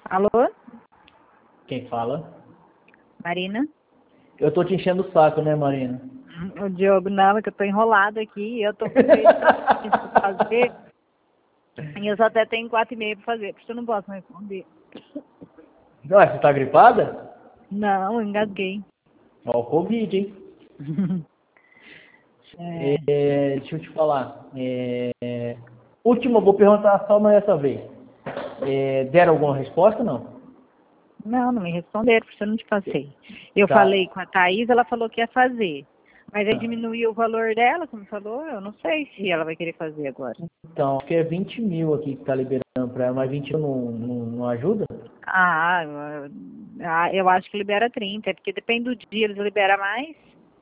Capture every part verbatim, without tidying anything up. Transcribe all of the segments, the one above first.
Alô? Quem fala? Marina? Eu tô te enchendo o saco, né, Marina? O Diogo, não, é que eu tô enrolado aqui, eu tô com seis pra fazer, e eu só até tenho quatro e meia pra fazer, porque eu não posso responder. Ah, você tá gripada? Não, eu engasguei. Ó, o Covid, hein? É, É, deixa eu te falar. É, última, vou perguntar só mais essa vez. É, deram alguma resposta, não? não, não me responderam, porque eu não te passei. Eu falei Tá. com a Thaís, ela falou que ia fazer. Mas aí diminuiu o valor dela, como falou, eu não sei se ela vai querer fazer agora. Então, acho que é vinte mil aqui que tá liberando pra ela, mas vinte mil não, não, não ajuda? Ah, ah, eu acho que libera trinta, porque depende do dia, eles liberam mais.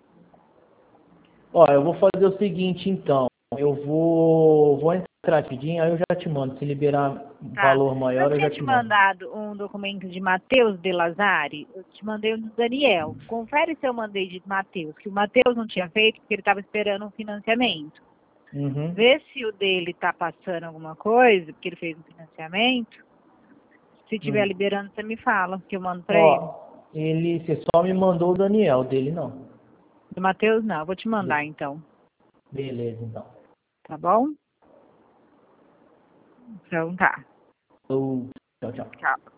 Ó, eu vou fazer o seguinte, então. Eu vou, vou entrar rapidinho, aí eu já te mando. Se liberar um Tá. valor Eu maior, eu tinha já te te mando. mandado um documento de Matheus de Lazari, eu te mandei um do Daniel. Confere se eu mandei de Matheus, que o Matheus não tinha feito porque ele estava esperando um financiamento. Uhum. Vê se o dele está passando alguma coisa, porque ele fez um financiamento. Se estiver Hum. liberando, você me fala, que eu mando para ele. Ó, ele, você só me mandou o Daniel, dele não. Do Matheus, não. Eu vou te mandar, Be- então. Beleza, então. Tá bom? Então tá. Eu- Tchau, tchau. Tchau.